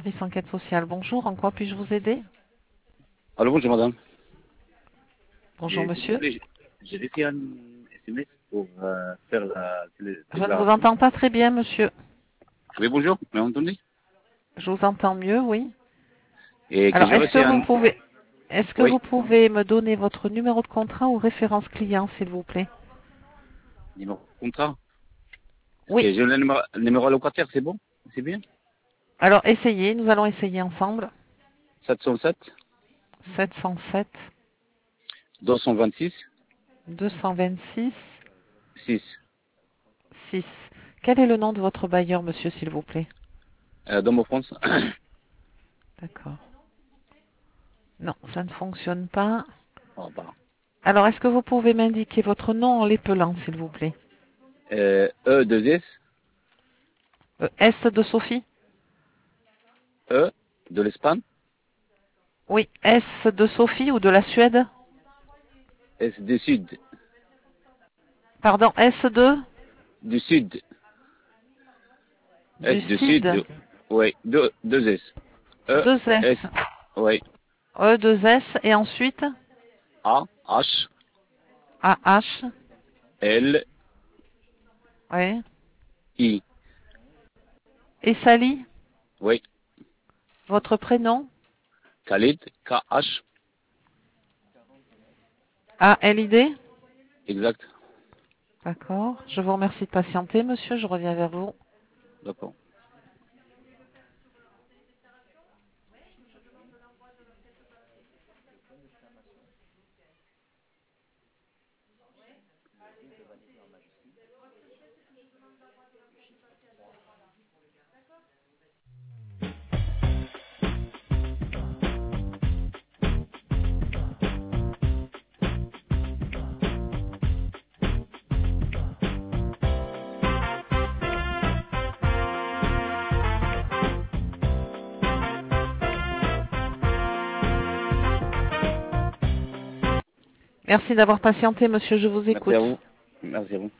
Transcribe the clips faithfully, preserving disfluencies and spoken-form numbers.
service enquête sociale. Bonjour, en quoi puis-je vous aider? Alors bonjour madame. Bonjour Et, s'il vous monsieur. plaît, J'ai j'ai laissé un S M S pour euh, faire la télé- Je ne vous déclaration. entends pas très bien monsieur. Oui bonjour, vous m'entendez? Je vous entends mieux, oui. Et que Alors, j'ai est-ce que reçu vous un... pouvez, est-ce que Oui, vous pouvez me donner votre numéro de contrat ou référence client, s'il vous plaît? numéro de contrat. Oui. Et j'ai le numéro, le numéro allocataire, c'est bon? C'est bien? Alors, essayez, nous allons essayer ensemble. sept cent sept, sept cent sept, deux cent vingt-six, deux cent vingt-six, six. six. Quel est le nom de votre bailleur, monsieur, s'il vous plaît? Euh, dans mon France. D'accord. Non, ça ne fonctionne pas. Oh, pardon. Alors, est-ce que vous pouvez m'indiquer votre nom en l'épelant, s'il vous plaît? Euh, E, deux S, Euh, S de Sophie? E, de l'Espagne, Oui, S de Sophie ou de la Suède? S du Sud, Pardon, S de du Sud, S du du Sud, Cid. oui, deux, deux S. E, Deux S, S. oui, E, deux S. Et ensuite? A, H, A, H. L, Oui. I, Et Sally? oui, Votre prénom? Khalid, K, H, A, L, I, D? exact, D'accord. Je vous remercie de patienter, monsieur. Je reviens vers vous. d'accord. Merci d'avoir patienté, monsieur. Je vous Merci à écoute. vous. Merci à vous.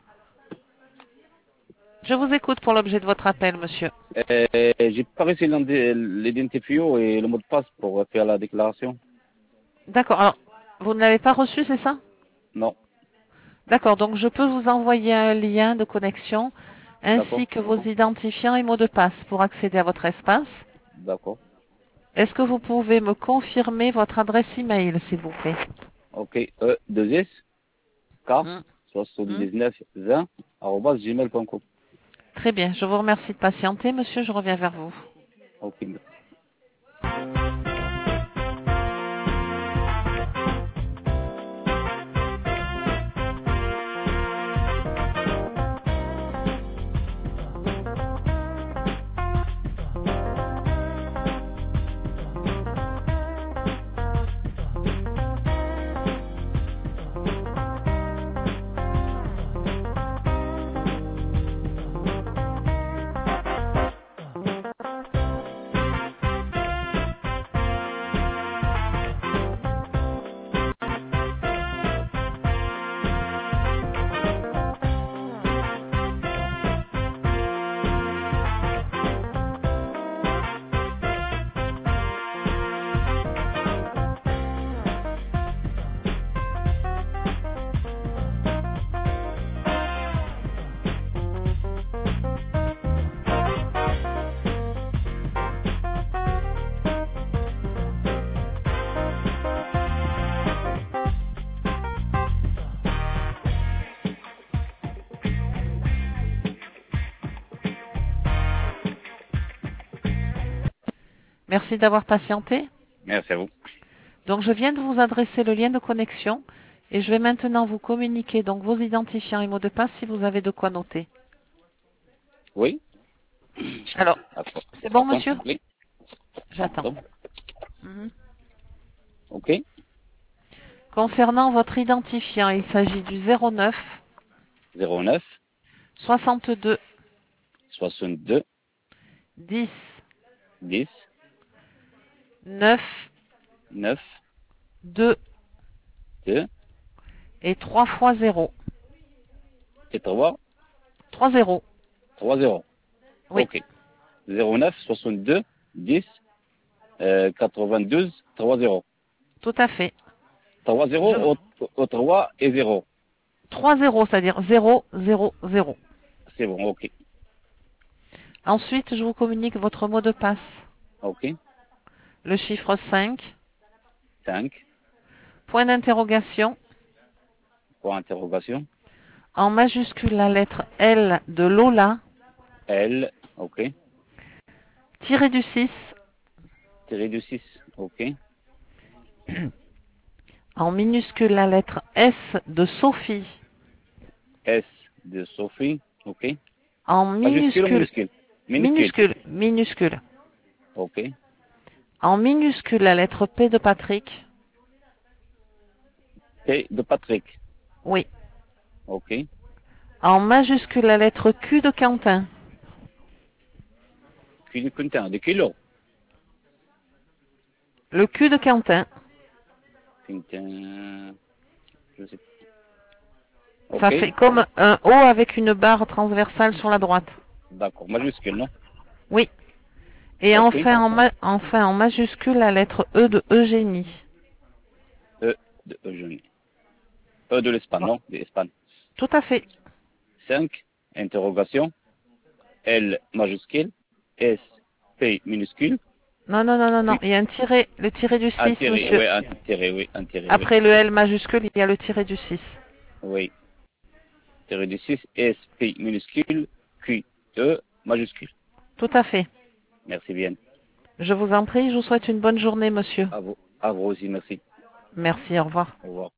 Je vous écoute pour l'objet de votre appel, monsieur. Euh, j'ai pas reçu l'identifiant et le mot de passe pour faire la déclaration. D'accord. Alors, vous ne l'avez pas reçu, c'est ça? Non, D'accord. Donc, je peux vous envoyer un lien de connexion d'accord, ainsi que vos identifiants et mots de passe pour accéder à votre espace. d'accord. Est-ce que vous pouvez me confirmer votre adresse email, s'il vous plaît? Ok, E, deux S, K, Hmm. Hmm. soixante-dix-neuf, vingt, arobase gmail point com. Très bien. Je vous remercie de patienter, monsieur. Je reviens vers vous. Ok, Merci d'avoir patienté. merci à vous. Donc, je viens de vous adresser le lien de connexion et je vais maintenant vous communiquer donc vos identifiants et mots de passe si vous avez de quoi noter. Oui, Alors, attends, c'est bon, attends, s'il monsieur? vous plaît. J'attends. Attends. Mhm. Ok, Concernant votre identifiant, il s'agit du zéro neuf zéro neuf, soixante-deux soixante-deux, dix dix, neuf neuf, deux deux, et trois fois zéro. et trois, trois zéros. trois, zéro. Oui. Ok, zéro neuf, soixante-deux, dix, euh, quatre-vingt-douze, trois zéro. Tout à fait. trois zéro Je- au, au trois et zéro. trois zéros, c'est-à-dire zéro, zéro, zéro. C'est bon, ok. Ensuite, je vous communique votre mot de passe. Ok. Le chiffre cinq, cinq, point d'interrogation, point d'interrogation. en majuscule la lettre L de Lola, L, ok. tiré du six, Tiré du six, ok. en minuscule la lettre S de Sophie, S de Sophie, ok. en Majuscule ou minuscule, minuscule? Minuscule, minuscule, minuscule, ok. en minuscule la lettre P de Patrick, P de Patrick, oui, ok. en majuscule la lettre Q de Quentin, Q de Quentin, de kilo. le Q de Quentin, Quentin, je sais pas. ça Ok, fait comme un O avec une barre transversale sur la droite. d'accord. Majuscule, non? Oui. Et Ok. enfin en, ma- enfin en majuscule la lettre E de Eugénie. E de Eugénie. E de l'Espagne, Bon, non? De l'Espagne. tout à fait. cinq, interrogation. L majuscule. S, P minuscule. Non, non, non, non, non. Q, Il y a un tiré, le tiré du un six, tiré, monsieur. oui, un tiré, oui, un tiré, oui. Après le L majuscule, il y a le tiré du six. Oui. Tiré du six, S, P minuscule. Q, E majuscule. Tout à fait. Merci bien. Je vous en prie, je vous souhaite une bonne journée, monsieur. À vous, à vous aussi, merci. Merci, au revoir. Au revoir.